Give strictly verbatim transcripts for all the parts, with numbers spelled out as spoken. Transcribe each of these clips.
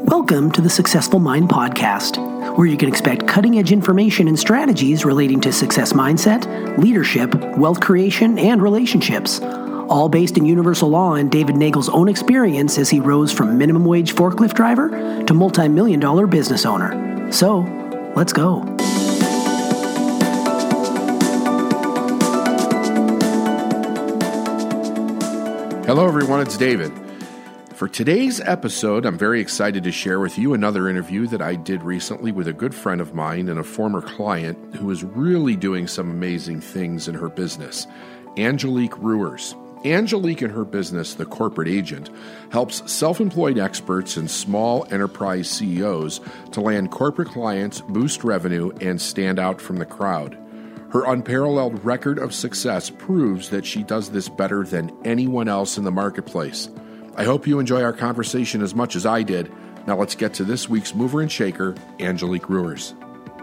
Welcome to the Successful Mind Podcast, where you can expect cutting-edge information and strategies relating to success mindset, leadership, wealth creation, and relationships, all based in universal law and David Nagel's own experience as he rose from minimum wage forklift driver to multi-million dollar business owner. So, let's go. Hello, everyone. It's David. For today's episode, I'm very excited to share with you another interview that I did recently with a good friend of mine and a former client who is really doing some amazing things in her business, Angelique Ruers. Angelique and her business, The Corporate Agent, helps self-employed experts and small enterprise C E Os to land corporate clients, boost revenue, and stand out from the crowd. Her unparalleled record of success proves that she does this better than anyone else in the marketplace. I hope you enjoy our conversation as much as I did. Now let's get to this week's mover and shaker, Angelique Ruers.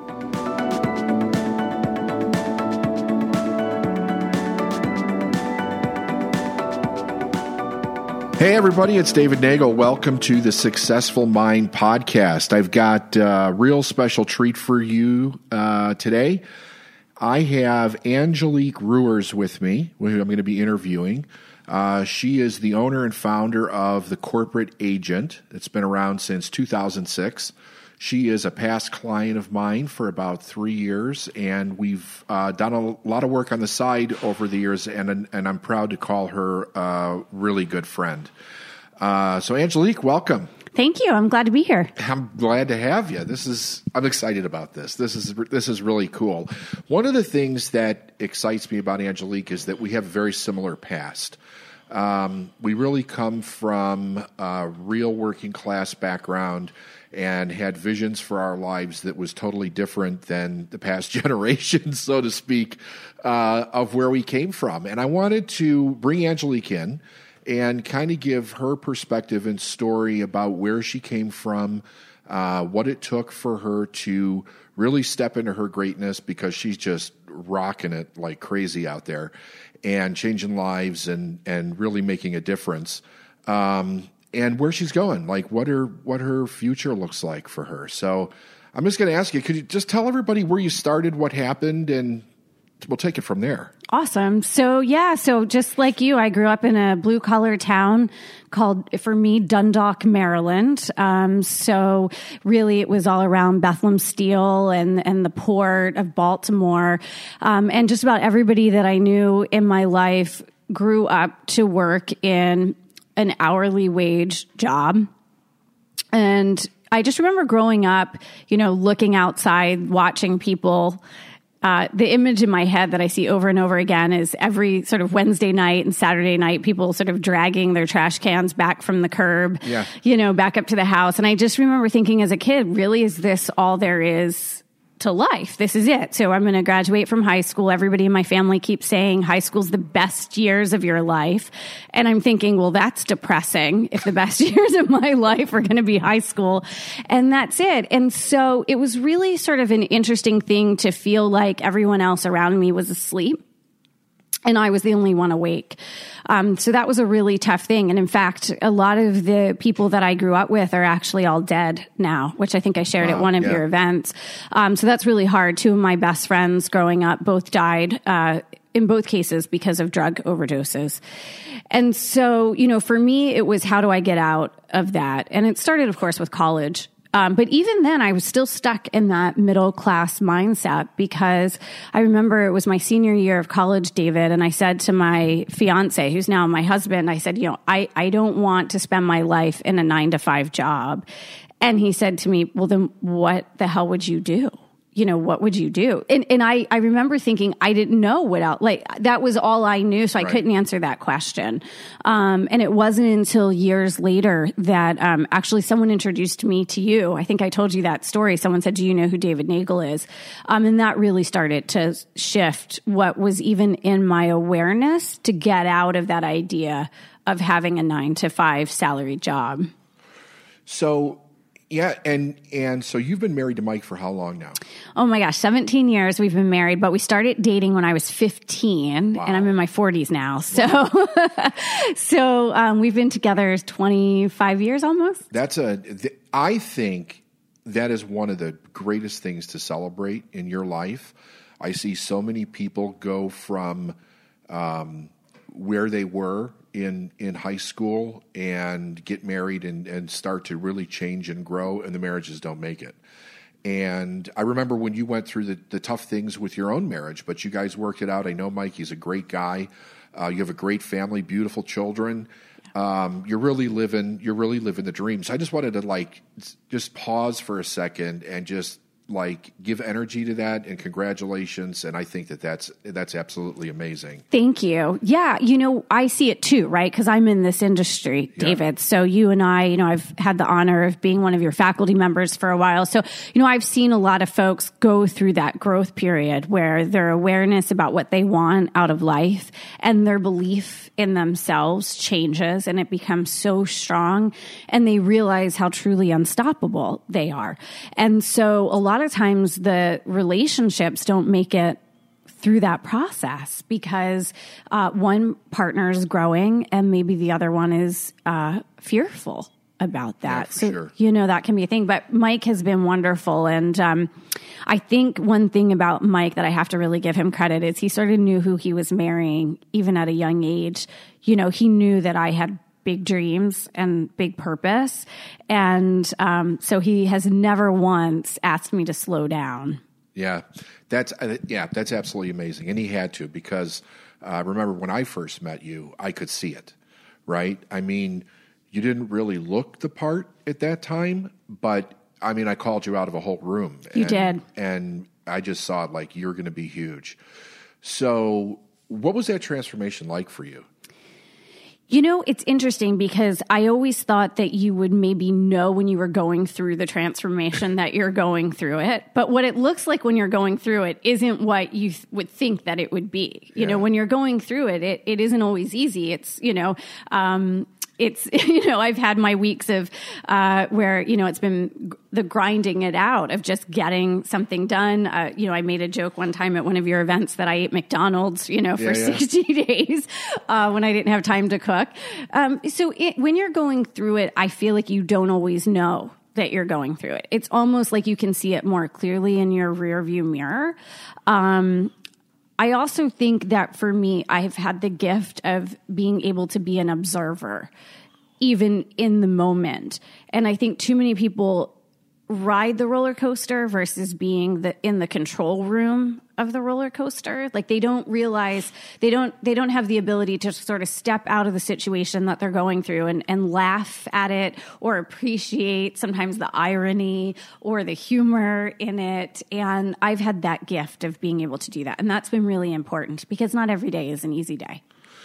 Hey everybody, it's David Nagel. Welcome to the Successful Mind Podcast. I've got a real special treat for you uh, today. I have Angelique Ruers with me, who I'm going to be interviewing. Uh, she is the owner and founder of The Corporate Agent. It's been around since two thousand six. She is a past client of mine for about three years, and we've uh, done a lot of work on the side over the years, and and I'm proud to call her a really good friend. Uh, so, Angelique, welcome. Thank you. I'm glad to be here. I'm glad to have you. This is I'm excited about this. This is this is really cool. One of the things that excites me about Angelique is that we have a very similar past. Um, we really come from a real working class background and had visions for our lives that was totally different than the past generation, so to speak, uh, of where we came from. And I wanted to bring Angelique in and kind of give her perspective and story about where she came from, uh, what it took for her to really step into her greatness, because she's just rocking it like crazy out there and changing lives and, and really making a difference. Um, and where she's going, like what her, what her future looks like for her. So I'm just going to ask you, could you just tell everybody where you started, what happened, and we'll take it from there. Awesome. So yeah, so just like you, I grew up in a blue collar town called, for me, Dundalk, Maryland. Um, so really it was all around Bethlehem Steel and, and the port of Baltimore. Um, and just about everybody that I knew in my life grew up to work in an hourly wage job. And I just remember growing up, you know, looking outside, watching people. Uh, the image in my head that I see over and over again is every sort of Wednesday night and Saturday night, people sort of dragging their trash cans back from the curb, yeah. you know, back up to the house. And I just remember thinking as a kid, really, is this all there is to life? This is it. So I'm going to graduate from high school. Everybody in my family keeps saying high school's the best years of your life. And I'm thinking, well, that's depressing if the best years of my life are going to be high school. And that's it. And so it was really sort of an interesting thing to feel like everyone else around me was asleep and I was the only one awake. Um, so that was a really tough thing. And in fact, a lot of the people that I grew up with are actually all dead now, which I think I shared wow, at one of yeah. your events. Um, so that's really hard. Two of my best friends growing up both died, uh, in both cases because of drug overdoses. And so, you know, for me, it was, how do I get out of that? And it started, of course, with college. Um, but even then, I was still stuck in that middle class mindset, because I remember it was my senior year of college, David, and I said to my fiance, who's now my husband, I said, you know, I, I don't want to spend my life in a nine to five job. And he said to me, well, then what the hell would you do? You know, what would you do? And and I, I remember thinking I didn't know what else, like that was all I knew. So I right. couldn't answer that question. Um, and it wasn't until years later that um, actually someone introduced me to you. I think I told you that story. Someone said, do you know who David Nagel is? Um, and that really started to shift what was even in my awareness to get out of that idea of having a nine to five salary job. So Yeah, and and so you've been married to Mike for how long now? Oh my gosh, seventeen years we've been married, but we started dating when I was fifteen, wow. and I'm in my forties now. So, wow. so um, we've been together twenty-five years almost. That's a. Th- I think that is one of the greatest things to celebrate in your life. I see so many people go from um, where they were in in high school and get married and, and start to really change and grow, and the marriages don't make it. And I remember when you went through the, the tough things with your own marriage, but you guys worked it out. I know Mike, he's a great guy. Uh, you have a great family, beautiful children. Um, you're really living you're really living the dream. So I just wanted to like just pause for a second and just like give energy to that, and congratulations. And I think that that's, that's absolutely amazing. Thank you. Yeah. You know, I see it too, right? Cause I'm in this industry, yeah. David. So you and I, you know, I've had the honor of being one of your faculty members for a while. So, you know, I've seen a lot of folks go through that growth period where their awareness about what they want out of life and their belief in themselves changes, and it becomes so strong, and they realize how truly unstoppable they are. And so a lot of times the relationships don't make it through that process because uh, one partner is growing and maybe the other one is uh, fearful about that. Yeah, so, sure. you know, that can be a thing. But Mike has been wonderful. And um, I think one thing about Mike that I have to really give him credit is he sort of knew who he was marrying, even at a young age. You know, he knew that I had big dreams and big purpose. And um, so he has never once asked me to slow down. Yeah, that's uh, yeah, that's absolutely amazing. And he had to, because uh, remember when I first met you, I could see it, right? I mean, you didn't really look the part at that time, but I mean, I called you out of a whole room. You and, did. And I just saw it like you're going to be huge. So what was that transformation like for you? You know, it's interesting because I always thought that you would maybe know when you were going through the transformation that you're going through it. But what it looks like when you're going through it isn't what you th- would think that it would be. You yeah. know, when you're going through it, it, it isn't always easy. It's, you know, um, it's, you know, I've had my weeks of uh, where, you know, it's been the grinding it out of just getting something done. Uh, you know, I made a joke one time at one of your events that I ate McDonald's, you know, for yeah, yeah. sixty days uh, when I didn't have time to cook. Um, so it, when you're going through it, I feel like you don't always know that you're going through it. It's almost like you can see it more clearly in your rear view mirror. Um, I also think that for me, I have had the gift of being able to be an observer, even in the moment. And I think too many people ride the roller coaster versus being the in the control room of the roller coaster. Like they don't realize they don't they don't have the ability to sort of step out of the situation that they're going through and, and laugh at it or appreciate sometimes the irony or the humor in it. And I've had that gift of being able to do that. And that's been really important because not every day is an easy day.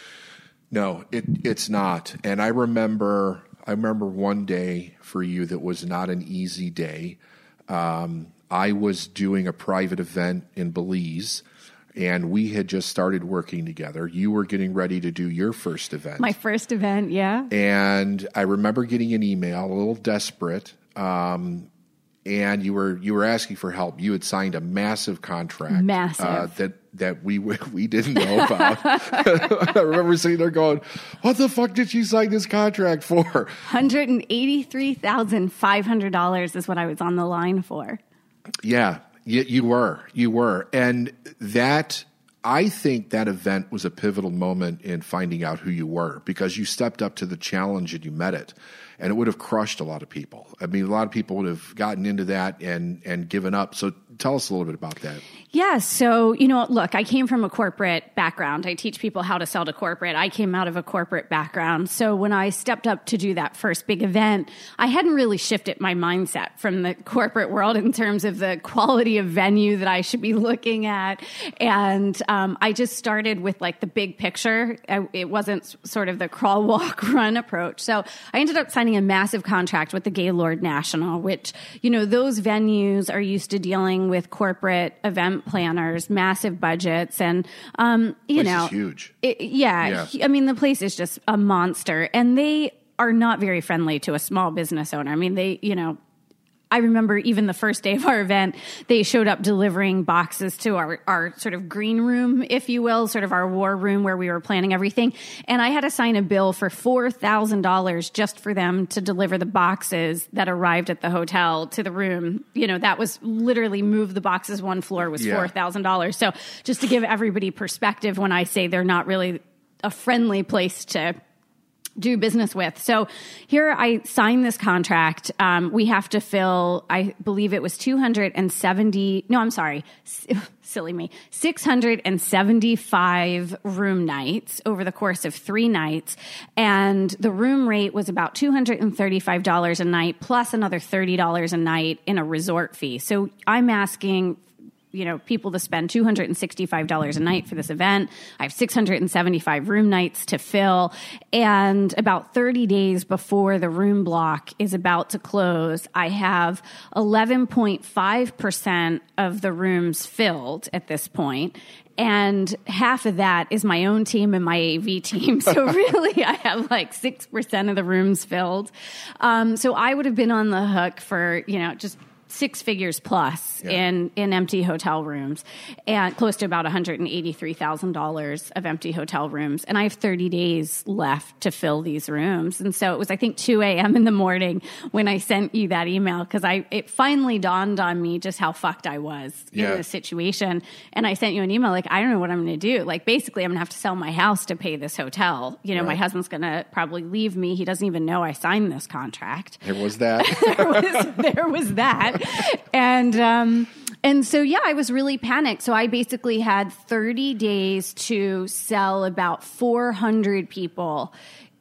No, it it's not. And I remember I remember one day for you that was not an easy day. Um, I was doing a private event in Belize, and we had just started working together. You were getting ready to do your first event. My first event, yeah. And I remember getting an email, a little desperate, um, and you were you were asking for help. You had signed a massive contract, massive uh, that that we we didn't know about. I remember sitting there going, "What the fuck did you sign this contract for?" one hundred eighty-three thousand five hundred dollars is what I was on the line for. Yeah, you, you were, you were, and that I think that event was a pivotal moment in finding out who you were, because you stepped up to the challenge and you met it. And it would have crushed a lot of people. I mean, a lot of people would have gotten into that and, and given up. So tell us a little bit about that. Yeah. So, you know, look, I came from a corporate background. I teach people how to sell to corporate. I came out of a corporate background. So when I stepped up to do that first big event, I hadn't really shifted my mindset from the corporate world in terms of the quality of venue that I should be looking at. And um, I just started with like the big picture. I, it wasn't sort of the crawl, walk, run approach. So I ended up signing a massive contract with the Gaylord National, which, you know, those venues are used to dealing with corporate event planners, massive budgets, and, um, you place know, is huge. It, yeah, yeah. I mean, the place is just a monster, and they are not very friendly to a small business owner. I mean, they, you know, I remember even the first day of our event, they showed up delivering boxes to our, our sort of green room, if you will, sort of our war room where we were planning everything. And I had to sign a bill for four thousand dollars just for them to deliver the boxes that arrived at the hotel to the room. You know, that was literally move the boxes one floor was Yeah. four thousand dollars. So just to give everybody perspective when I say they're not really a friendly place to do business with. So here I signed this contract. Um, we have to fill, I believe it was two hundred seventy, no, I'm sorry, silly me, six hundred seventy-five room nights over the course of three nights. And the room rate was about two hundred thirty-five dollars a night plus another thirty dollars a night in a resort fee. So I'm asking you know, people to spend two hundred sixty-five dollars a night for this event. I have six hundred seventy-five room nights to fill. And about thirty days before the room block is about to close, I have eleven point five percent of the rooms filled at this point. And half of that is my own team and my A V team. So really, I have like six percent of the rooms filled. Um, so I would have been on the hook for, you know, just six figures plus yeah. in, in empty hotel rooms, and close to about one hundred eighty-three thousand dollars of empty hotel rooms. And I have thirty days left to fill these rooms. And so it was, I think, two a.m. in the morning when I sent you that email, because I it finally dawned on me just how fucked I was yeah. in this situation. And I sent you an email like, I don't know what I'm going to do. Like, basically, I'm going to have to sell my house to pay this hotel. You know, right. my husband's going to probably leave me. He doesn't even know I signed this contract. There was that. there, was, there was that. And, um, and so, yeah, I was really panicked. So I basically had thirty days to sell about four hundred people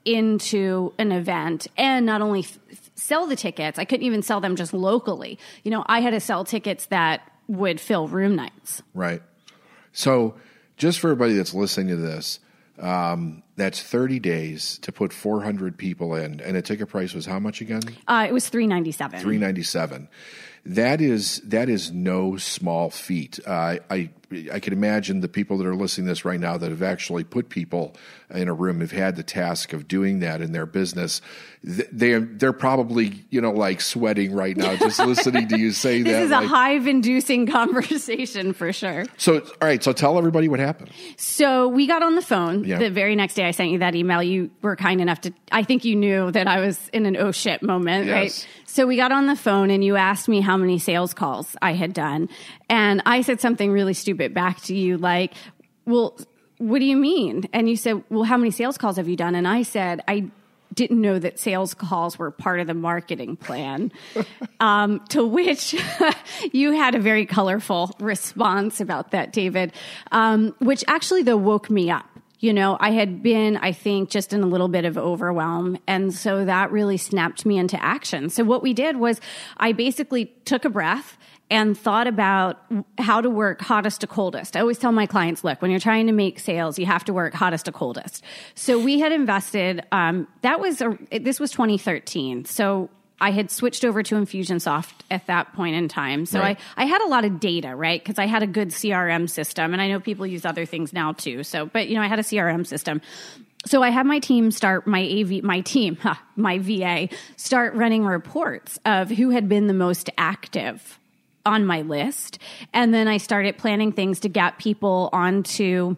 into an event, and not only f- sell the tickets, I couldn't even sell them just locally. You know, I had to sell tickets that would fill room nights. Right. So just for everybody that's listening to this, um, that's thirty days to put four hundred people in, and the ticket price was how much again? Uh, it was three ninety-seven. three ninety-seven. That is that is no small feat. Uh, I I can imagine the people that are listening to this right now that have actually put people in a room, have had the task of doing that in their business. They're they're probably, you know, like sweating right now just listening to you say this that. This is like, a hive-inducing conversation for sure. So, all right. So tell everybody what happened. So we got on the phone yeah. the very next day I sent you that email. You were kind enough to, I think you knew that I was in an oh shit moment, yes. right? So we got on the phone and you asked me how many sales calls I had done. And I said something really stupid back to you like, well, what do you mean? And you said, well, how many sales calls have you done? And I said, I didn't know that sales calls were part of the marketing plan. um, to which you had a very colorful response about that, David, um, which actually, though, woke me up. You know, I had been, I think, just in a little bit of overwhelm. And so that really snapped me into action. So what we did was I basically took a breath and thought about how to work hottest to coldest. I always tell my clients, look, when you're trying to make sales, you have to work hottest to coldest. So we had invested, um, that was, a, this was twenty thirteen. So I had switched over to Infusionsoft at that point in time. So right. I, I had a lot of data, right? Because I had a good C R M system, and I know people use other things now too. So, but you know, I had a C R M system. So I had my team start, my A V, my team, huh, my V A, start running reports of who had been the most active on my list. And then I started planning things to get people onto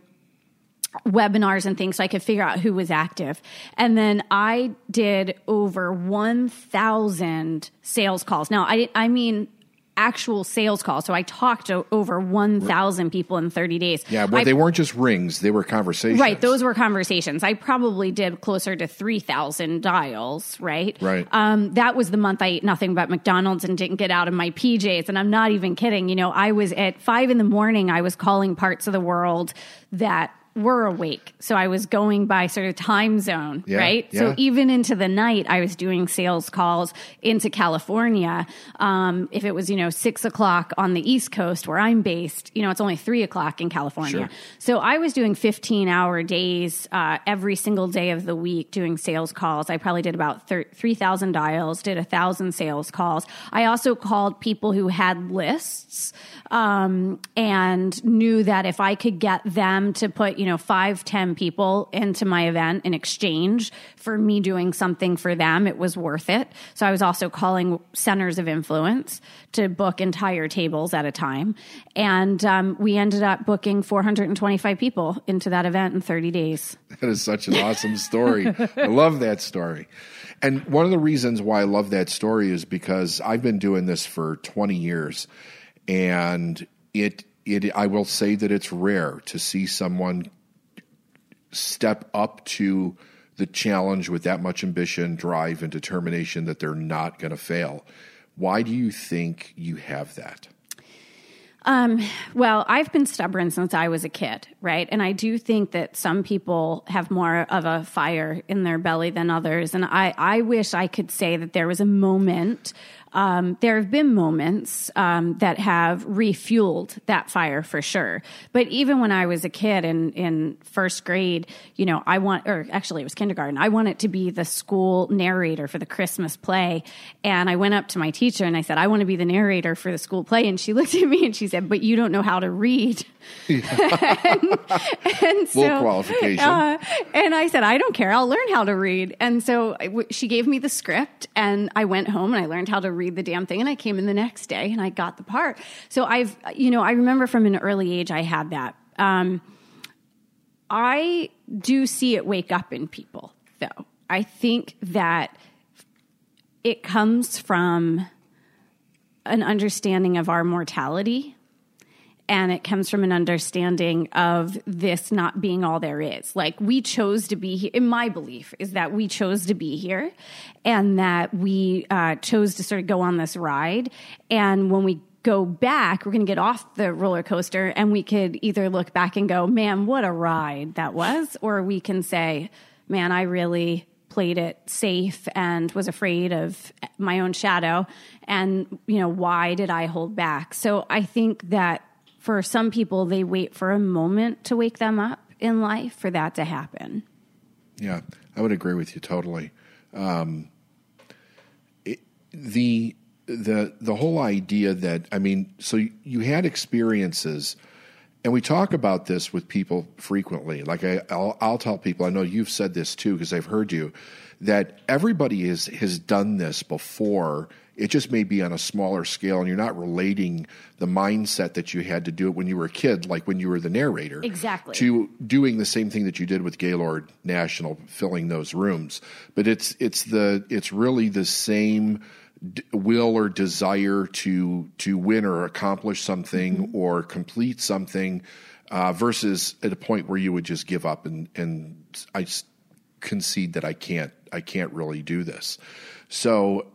webinars and things so I could figure out who was active. And then I did over one thousand sales calls. Now, I, I mean actual sales calls. So I talked to over one thousand people in thirty days. Yeah, but I, they weren't just rings. They were conversations. Right. Those were conversations. I probably did closer to three thousand dials, right? Right. Um, that was the month I ate nothing but McDonald's and didn't get out of my P Js. And I'm not even kidding. You know, I was at five in the morning, I was calling parts of the world that were awake. So I was going by sort of time zone, yeah, right? Yeah. So even into the night, I was doing sales calls into California. Um, if it was, you know, six o'clock on the East Coast where I'm based, you know, it's only three o'clock in California. Sure. So I was doing fifteen hour days uh, every single day of the week doing sales calls. I probably did about three thousand dials, did a thousand sales calls. I also called people who had lists um, and knew that if I could get them to put, you you know, five, ten people into my event in exchange for me doing something for them. It was worth it. So I was also calling centers of influence to book entire tables at a time. And um, we ended up booking four hundred twenty-five people into that event in thirty days. That is such an awesome story. I love that story. And one of the reasons why I love that story is because I've been doing this for twenty years, and it it I will say that it's rare to see someone step up to the challenge with that much ambition, drive, and determination that they're not going to fail. Why do you think you have that? Um, well, I've been stubborn since I was a kid, right? And I do think that some people have more of a fire in their belly than others. And I, I wish I could say that there was a moment. Um, there have been moments um, that have refueled that fire for sure. But even when I was a kid in, in first grade, you know, I want, or actually it was kindergarten, I wanted to be the school narrator for the Christmas play. And I went up to my teacher and I said, I want to be the narrator for the school play. And she looked at me and she said, but you don't know how to read. Yeah. and, and so, Full qualification. Uh, and I said, I don't care. I'll learn how to read. And so I w- she gave me the script and I went home and I learned how to read the damn thing. And I came in the next day and I got the part. So I've, you know, I remember from an early age, I had that. Um, I do see it wake up in people though. I think that it comes from an understanding of our mortality. And it comes from an understanding of this not being all there is. Like we chose to be here. In my belief is that we chose to be here and that we uh, chose to sort of go on this ride. And when we go back, we're going to get off the roller coaster and we could either look back and go, man, what a ride that was. Or we can say, man, I really played it safe and was afraid of my own shadow. And, you know, why did I hold back? So I think that for some people, they wait for a moment to wake them up in life for that to happen. Yeah, I would agree with you totally. Um, it, the the the whole idea that, I mean, so you, you had experiences, and we talk about this with people frequently. Like I, I'll, I'll tell people, I know you've said this too because I've heard you, that everybody is, has done this before. It just may be on a smaller scale, and you're not relating the mindset that you had to do it when you were a kid, like when you were the narrator. Exactly. To doing the same thing that you did with Gaylord National, filling those rooms. But it's it's the it's really the same d- will or desire to to win or accomplish something mm-hmm. or complete something uh, versus at a point where you would just give up and and I concede that I can't I can't really do this. So.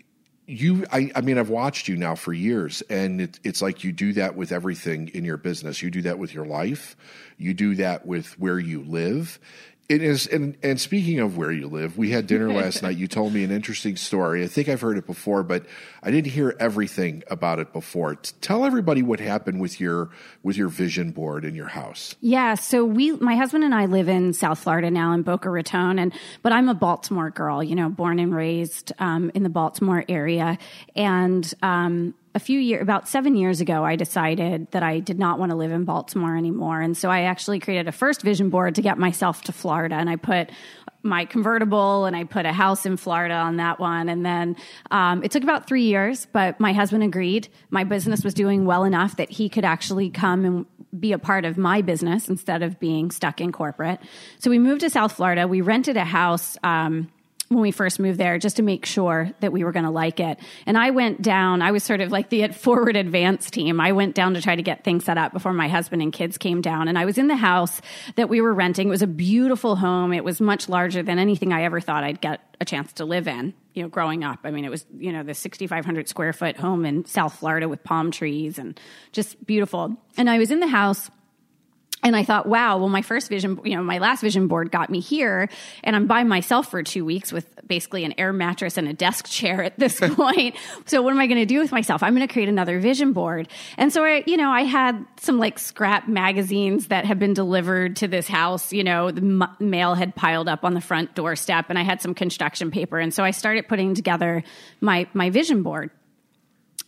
You, I, I mean, I've watched you now for years, and it, it's like you do that with everything in your business. You do that with your life. You do that with where you live. It is, and, and speaking of where you live, we had dinner last night. You told me an interesting story. I think I've heard it before, but I didn't hear everything about it before. Tell everybody what happened with your with your vision board in your house. Yeah, so we, my husband and I live in South Florida now in Boca Raton, and but I'm a Baltimore girl, you know, born and raised um, in the Baltimore area, and um, a few years, about seven years ago, I decided that I did not want to live in Baltimore anymore. And so I actually created a first vision board to get myself to Florida. And I put my convertible and I put a house in Florida on that one. And then um, it took about three years, but my husband agreed. My business was doing well enough that he could actually come and be a part of my business instead of being stuck in corporate. So we moved to South Florida. We rented a house um when we first moved there, just to make sure that we were going to like it. And I went down, I was sort of like the forward advance team. I went down to try to get things set up before my husband and kids came down. And I was in the house that we were renting. It was a beautiful home. It was much larger than anything I ever thought I'd get a chance to live in, you know, growing up. I mean, it was, you know, the sixty-five hundred square foot home in South Florida with palm trees and just beautiful. And I was in the house. And I thought, wow, well, my first vision, you know, my last vision board got me here, and I'm by myself for two weeks with basically an air mattress and a desk chair at this point. So what am I going to do with myself? I'm going to create another vision board. And so I, you know, I had some like scrap magazines that had been delivered to this house. You know, the m- mail had piled up on the front doorstep, and I had some construction paper. And so I started putting together my my vision board.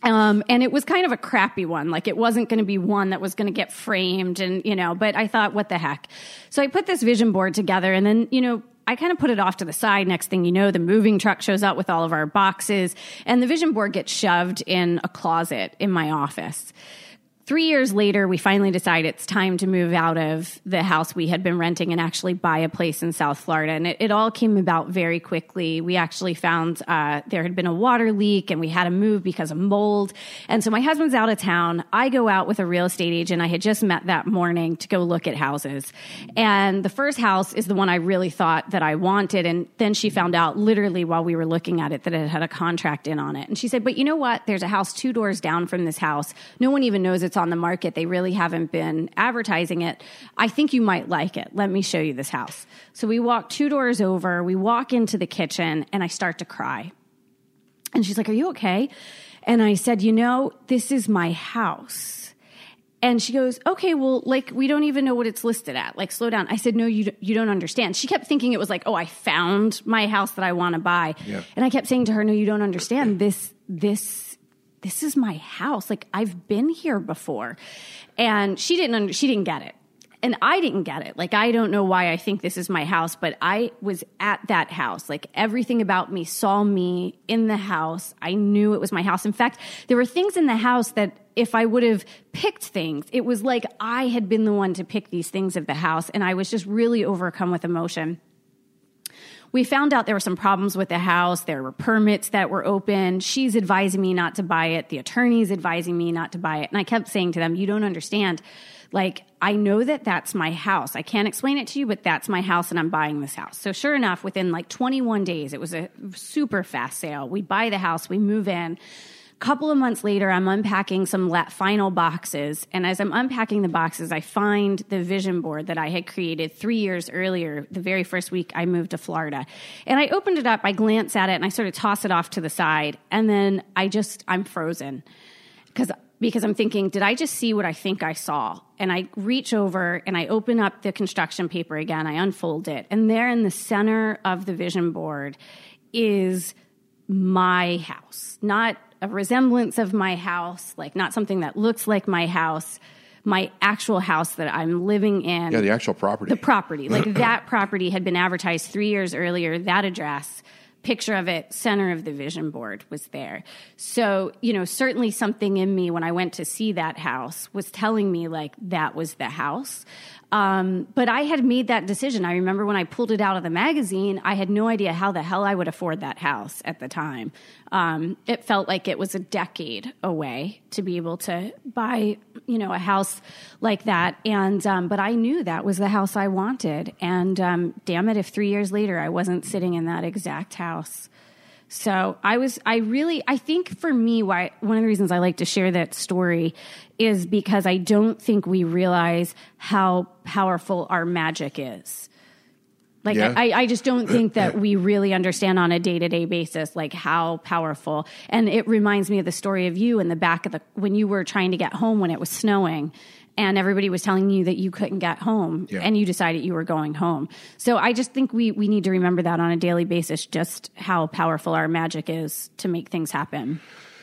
Um, and it was kind of a crappy one. Like, it wasn't going to be one that was going to get framed and, you know, but I thought, what the heck? So I put this vision board together, and then, you know, I kind of put it off to the side. Next thing you know, the moving truck shows up with all of our boxes, and the vision board gets shoved in a closet in my office. Three years later, we finally decide it's time to move out of the house we had been renting and actually buy a place in South Florida. And it, it all came about very quickly. We actually found uh, there had been a water leak, and we had to move because of mold. And so my husband's out of town. I go out with a real estate agent I had just met that morning to go look at houses. And the first house is the one I really thought that I wanted. And then she found out literally while we were looking at it that it had a contract in on it. And she said, but you know what? There's a house two doors down from this house. No one even knows it's on the market. They really haven't been advertising it. I think you might like it. Let me show you this house. So we walk two doors over, we walk into the kitchen, and I start to cry. And she's like, are you okay? And I said, you know, this is my house. And she goes, okay, well, like, we don't even know what it's listed at. Like, slow down. I said, no, you, you don't understand. She kept thinking it was like, oh, I found my house that I want to buy. Yeah. And I kept saying to her, no, you don't understand. This, this, This is my house. Like, I've been here before. And she didn't, under, she didn't get it. And I didn't get it. Like, I don't know why I think this is my house, but I was at that house. Like, everything about me saw me in the house. I knew it was my house. In fact, there were things in the house that if I would have picked things, it was like I had been the one to pick these things of the house. And I was just really overcome with emotion. We found out there were some problems with the house. There were permits that were open. She's advising me not to buy it. The attorney's advising me not to buy it. And I kept saying to them, you don't understand. Like, I know that that's my house. I can't explain it to you, but that's my house, and I'm buying this house. So sure enough, within like twenty-one days, it was a super fast sale. We buy the house, we move in. Couple of months later, I'm unpacking some final boxes. And as I'm unpacking the boxes, I find the vision board that I had created three years earlier, the very first week I moved to Florida. And I opened it up, I glance at it, and I sort of toss it off to the side. And then I just, I'm frozen. Because because I'm thinking, did I just see what I think I saw? And I reach over and I open up the construction paper again. I unfold it. And there in the center of the vision board is my house. Not a resemblance of my house, like not something that looks like my house, my actual house that I'm living in. Yeah, the actual property. The property. Like that property had been advertised three years earlier, that address, picture of it, center of the vision board was there. So, you know, certainly something in me when I went to see that house was telling me like that was the house. Um, but I had made that decision. I remember when I pulled it out of the magazine, I had no idea how the hell I would afford that house at the time. Um, it felt like it was a decade away to be able to buy, you know, a house like that. And, um, but I knew that was the house I wanted. And, um, damn it, if three years later I wasn't sitting in that exact house. So I was, I really, I think for me, why one of the reasons I like to share that story is because I don't think we realize how powerful our magic is. Like, yeah. I, I just don't think that we really understand on a day-to-day basis, like how powerful. And it reminds me of the story of you in the back of the, when you were trying to get home when it was snowing. And everybody was telling you that you couldn't get home, yeah. and you decided you were going home. So I just think we, we need to remember that on a daily basis, just how powerful our magic is to make things happen.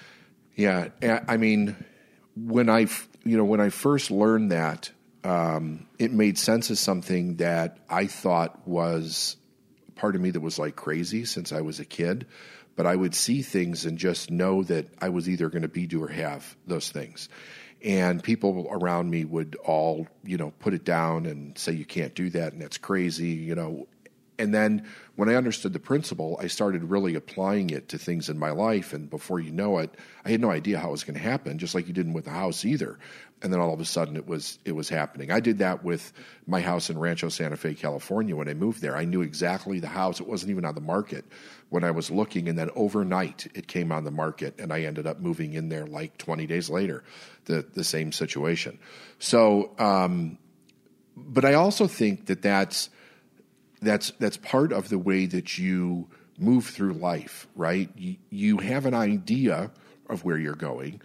Yeah, I mean, when I, you know, when I first learned that, um, it made sense as something that I thought was part of me that was like crazy since I was a kid. But I would see things and just know that I was either going to be, do, or have those things. And people around me would all, you know, put it down and say, you can't do that, and that's crazy, you know. And then when I understood the principle, I started really applying it to things in my life. And before you know it, I had no idea how it was going to happen, just like you didn't with the house either. And then all of a sudden it was it was happening. I did that with my house in Rancho Santa Fe, California. When I moved there, I knew exactly the house. It wasn't even on the market when I was looking. And then overnight it came on the market, and I ended up moving in there like twenty days later, the, the same situation. So, um, but I also think that that's, That's that's part of the way that you move through life, right? You, you have an idea of where you're going.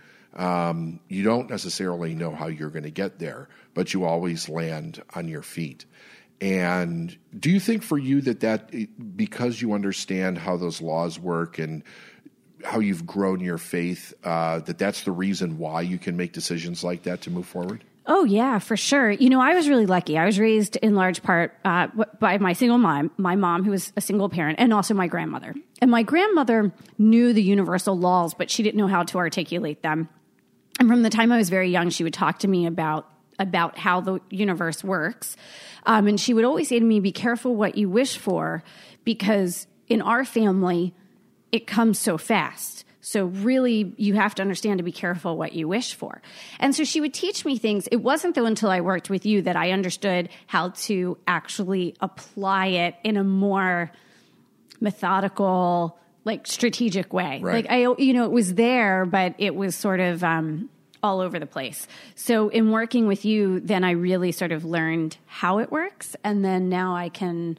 Um, you don't necessarily know how you're going to get there, but you always land on your feet. And do you think for you that that because you understand how those laws work and how you've grown your faith, uh, that that's the reason why you can make decisions like that to move forward? Oh, yeah, for sure. You know, I was really lucky. I was raised in large part uh, by my single mom, my mom, who was a single parent, and also my grandmother. And my grandmother knew the universal laws, but she didn't know how to articulate them. And from the time I was very young, she would talk to me about about how the universe works. Um, and she would always say to me, be careful what you wish for, because in our family, it comes so fast. So really, you have to understand to be careful what you wish for. And so she would teach me things. It wasn't though until I worked with you that I understood how to actually apply it in a more methodical, like strategic way. Right. Like I, you know, it was there, but it was sort of um, all over the place. So in working with you, then I really sort of learned how it works. And then now I can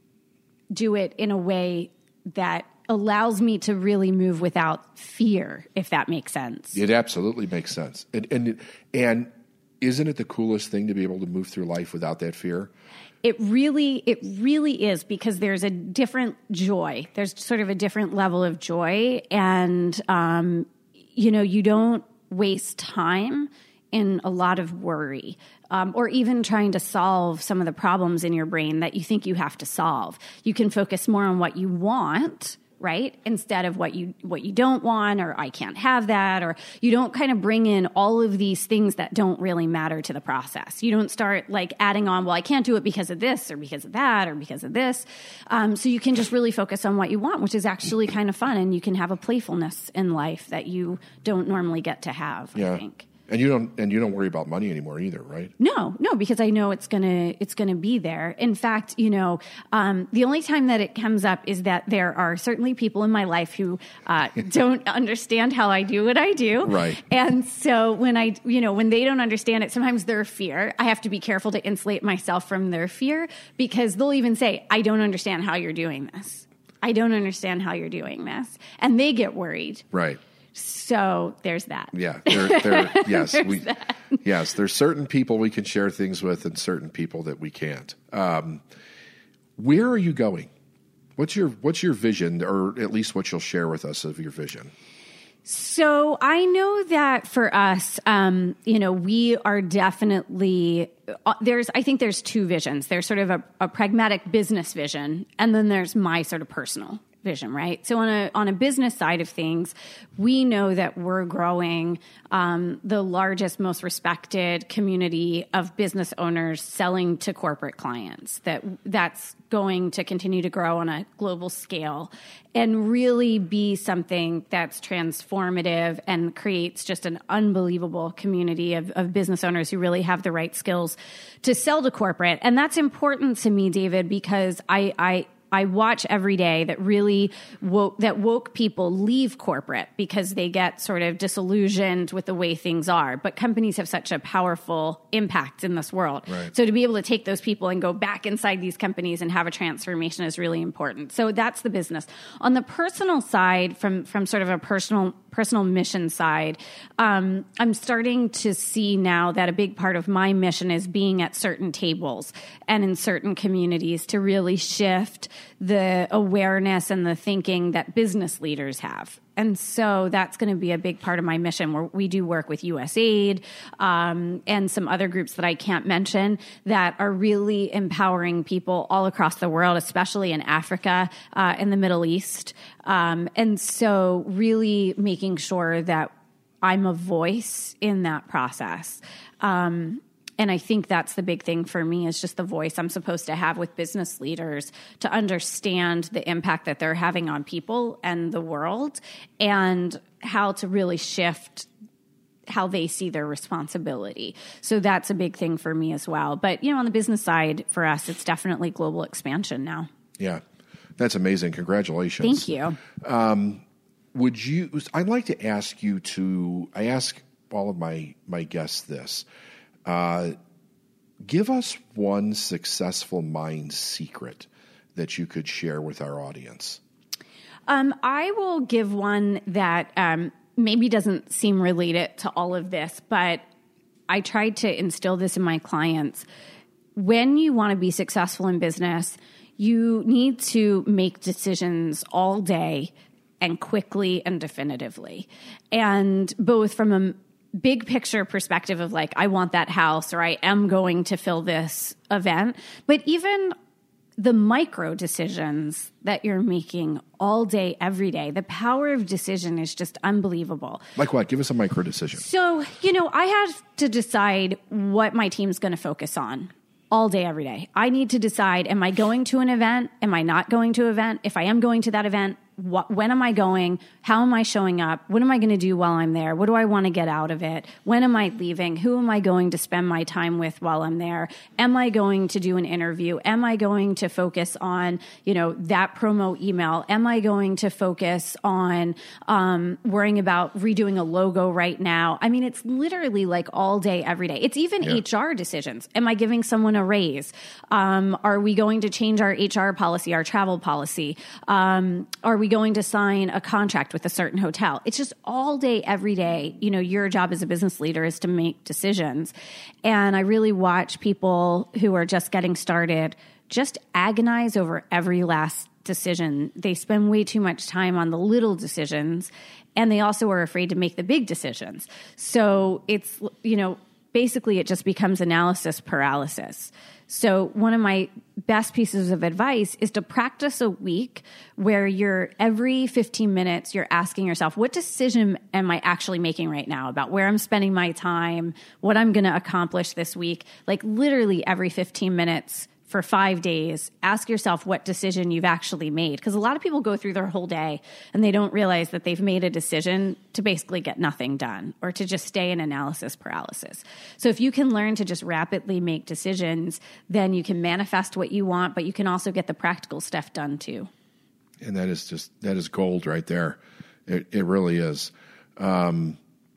do it in a way that allows me to really move without fear, if that makes sense. It absolutely makes sense. And, and, and isn't it the coolest thing to be able to move through life without that fear? It really, it really is, because there's a different joy. There's sort of a different level of joy. And, um, you know, you don't waste time in a lot of worry, um, or even trying to solve some of the problems in your brain that you think you have to solve. You can focus more on what you want, right? Instead of what you what you don't want, or I can't have that, or you don't kind of bring in all of these things that don't really matter to the process. You don't start like adding on, well, I can't do it because of this, or because of that, or because of this. Um, so you can just really focus on what you want, which is actually kind of fun, and you can have a playfulness in life that you don't normally get to have, yeah. I think. And you don't and you don't worry about money anymore either, right? No, no, because I know it's gonna it's gonna be there. In fact, you know, um, the only time that it comes up is that there are certainly people in my life who uh, don't understand how I do what I do, right? And so when I, you know, when they don't understand it, sometimes their fear, I have to be careful to insulate myself from their fear, because they'll even say, "I don't understand how you're doing this. I don't understand how you're doing this," and they get worried, right? So there's that. Yeah. There, there, yes. There's we, that. yes. There's certain people we can share things with and certain people that we can't. Um, where are you going? What's your, what's your vision, or at least what you'll share with us of your vision? So I know that for us, um, you know, we are definitely, uh, there's, I think there's two visions. There's sort of a, a pragmatic business vision, and then there's my sort of personal vision, right? So on a on a business side of things, we know that we're growing um, the largest, most respected community of business owners selling to corporate clients. That that's going to continue to grow on a global scale and really be something that's transformative and creates just an unbelievable community of, of business owners who really have the right skills to sell to corporate. And that's important to me, David, because I I I watch every day that really woke, that woke people leave corporate because they get sort of disillusioned with the way things are. But companies have such a powerful impact in this world. Right. So to be able to take those people and go back inside these companies and have a transformation is really important. So that's the business. On the personal side, from, from sort of a personal personal mission side, um, I'm starting to see now that a big part of my mission is being at certain tables and in certain communities to really shift the awareness and the thinking that business leaders have. And so that's going to be a big part of my mission, where we do work with U S A I D um, and some other groups that I can't mention that are really empowering people all across the world, especially in Africa uh, and the Middle East. Um, and so really making sure that I'm a voice in that process. Um, And I think that's the big thing for me, is just the voice I'm supposed to have with business leaders to understand the impact that they're having on people and the world, and how to really shift how they see their responsibility. So that's a big thing for me as well. But, you know, on the business side for us, it's definitely global expansion now. Yeah. That's amazing. Congratulations. Thank you. Um, would you, I'd like to ask you to, I ask all of my, my guests this. Uh, give us one successful mind secret that you could share with our audience. Um, I will give one that um, maybe doesn't seem related to all of this, but I tried to instill this in my clients. When you want to be successful in business, you need to make decisions all day and quickly and definitively. And both from a big picture perspective of like, I want that house, or I am going to fill this event, but even the micro decisions that you're making all day, every day, the power of decision is just unbelievable. Like what? Give us a micro decision. So, you know, I have to decide what my team's going to focus on all day, every day. I need to decide, am I going to an event? Am I not going to an event? If I am going to that event, what, when am I going? How am I showing up? What am I going to do while I'm there? What do I want to get out of it? When am I leaving? Who am I going to spend my time with while I'm there? Am I going to do an interview? Am I going to focus on, you know, that promo email? Am I going to focus on um, worrying about redoing a logo right now? I mean, it's literally like all day, every day. It's even yeah. H R decisions. Am I giving someone a raise? Um, are we going to change our H R policy, our travel policy? Um, are we going to sign a contract with a certain hotel? It's just all day, every day. You know, your job as a business leader is to make decisions. And I really watch people who are just getting started just agonize over every last decision. They spend way too much time on the little decisions, and they also are afraid to make the big decisions. So it's, you know, basically it just becomes analysis paralysis. So one of my best pieces of advice is to practice a week where you're every fifteen minutes, you're asking yourself, what decision am I actually making right now about where I'm spending my time, what I'm going to accomplish this week? Like literally every fifteen minutes for five days, ask yourself what decision you've actually made. Because a lot of people go through their whole day and they don't realize that they've made a decision to basically get nothing done or to just stay in analysis paralysis. So if you can learn to just rapidly make decisions, then you can manifest what you want, but you can also get the practical stuff done too. And that is just, that is gold right there. It, it really is. Um,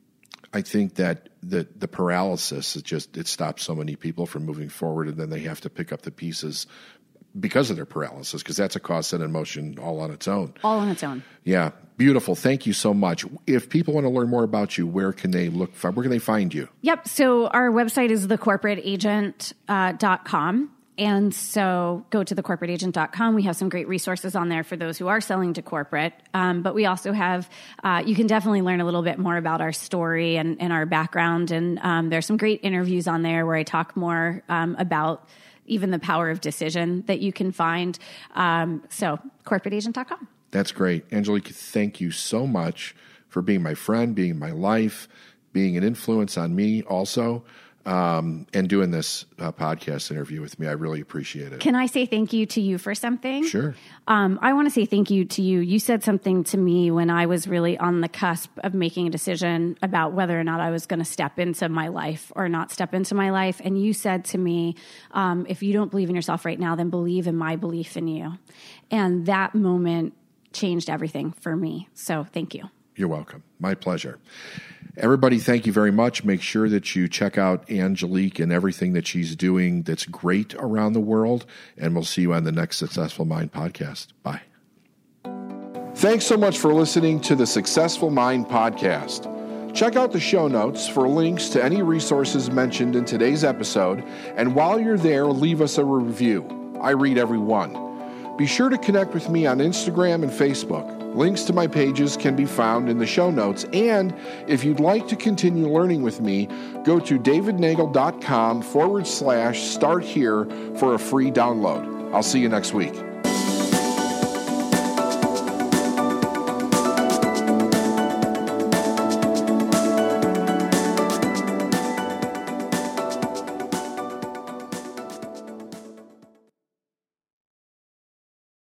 I think that the, the paralysis, it just, it stops so many people from moving forward, and then they have to pick up the pieces because of their paralysis, because that's a cause set in motion all on its own. All on its own. Yeah. Beautiful. Thank you so much. If people want to learn more about you, where can they look for, where can they find you? Yep. So our website is the corporate agent dot com. And so go to the corporate agent dot com. We have some great resources on there for those who are selling to corporate. Um, but we also have, uh, you can definitely learn a little bit more about our story and, and our background. And um, there's some great interviews on there where I talk more um, about even the power of decision that you can find. Um, so corporate agent dot com. That's great. Angelique, thank you so much for being my friend, being in my life, being an influence on me also. Um, and doing this uh, podcast interview with me. I really appreciate it. Can I say thank you to you for something? Sure. Um, I want to say thank you to you. You said something to me when I was really on the cusp of making a decision about whether or not I was going to step into my life or not step into my life. And you said to me, um, if you don't believe in yourself right now, then believe in my belief in you. And that moment changed everything for me. So thank you. You're welcome. My pleasure. Everybody, thank you very much. Make sure that you check out Angelique and everything that she's doing that's great around the world. And we'll see you on the next Successful Mind podcast. Bye. Thanks so much for listening to the Successful Mind podcast. Check out the show notes for links to any resources mentioned in today's episode. And while you're there, leave us a review. I read every one. Be sure to connect with me on Instagram and Facebook. Links to my pages can be found in the show notes. And if you'd like to continue learning with me, go to davidnagel.com forward slash start here for a free download. I'll see you next week.